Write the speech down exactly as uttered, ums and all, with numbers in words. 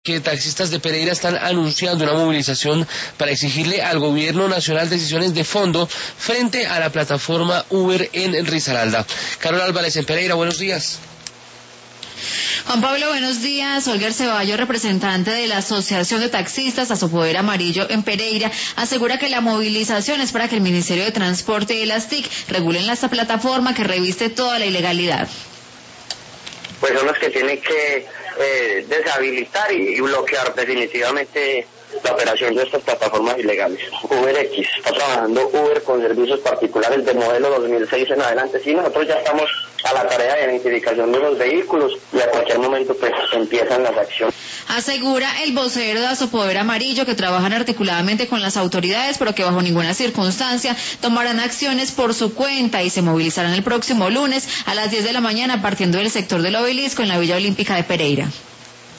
Que taxistas de Pereira están anunciando una movilización para exigirle al gobierno nacional decisiones de fondo frente a la plataforma Uber en Risaralda. Carol Álvarez en Pereira, buenos días. Juan Pablo, buenos días. Olga Ceballos, representante de la Asociación de Taxistas Azopoder Amarillo en Pereira, asegura que la movilización es para que el Ministerio de Transporte y las T I C regulen esta plataforma que reviste toda la ilegalidad. Pues son los que tienen que eh, deshabilitar y, y bloquear definitivamente la operación de estas plataformas ilegales. UberX está trabajando Uber con servicios particulares de modelo dos mil seis en adelante. Sí, nosotros ya estamos a la tarea de identificación de los vehículos y a cualquier momento pues empiezan las acciones. Asegura el vocero de Azopoder Amarillo que trabajan articuladamente con las autoridades, pero que bajo ninguna circunstancia tomarán acciones por su cuenta y se movilizarán el próximo lunes a las diez de la mañana partiendo del sector del Obelisco en la Villa Olímpica de Pereira.